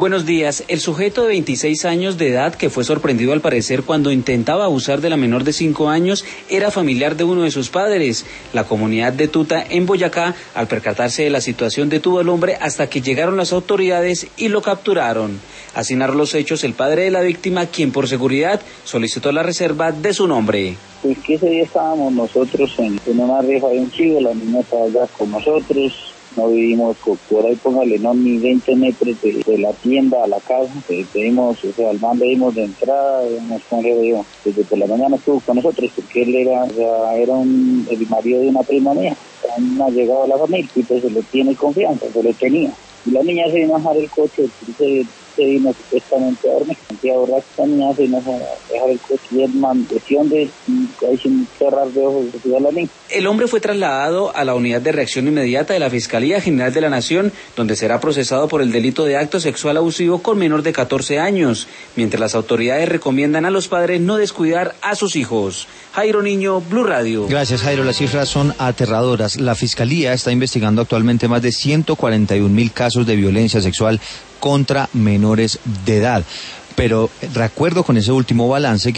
Buenos días. El sujeto de 26 años de edad, que fue sorprendido al parecer cuando intentaba abusar de la menor de 5 años, era familiar de uno de sus padres. La comunidad de Tuta, en Boyacá, al percatarse de la situación, detuvo al hombre hasta que llegaron las autoridades y lo capturaron. Así narró los hechos el padre de la víctima, quien por seguridad solicitó la reserva de su nombre. Pues que ese día estábamos nosotros en una rifa de un chivo, la niña estaba allá con nosotros. No vivimos por ahí, póngale, no ni 20 metros de la tienda a la casa. Pedimos, o sea, al man le dimos de entrada, desde por la mañana estuvo con nosotros, porque él era el marido de una prima mía, ha llegado a la familia, y pues se le tiene confianza, se le tenía. Y la niña se vino a dejar el coche, se vino supuestamente a dormir. La niña se vino a dejar el coche y el man, cuestión de ahí sin cerrar de ojos, de la niña. El hombre fue trasladado a la unidad de reacción inmediata de la Fiscalía General de la Nación, donde será procesado por el delito de acto sexual abusivo con menor de 14 años, mientras las autoridades recomiendan a los padres no descuidar a sus hijos. Jairo Niño, Blue Radio. Gracias, Jairo. Las cifras son aterradoras. La Fiscalía está investigando actualmente más de 141.000 casos de violencia sexual contra menores de edad. Pero recuerdo con ese último balance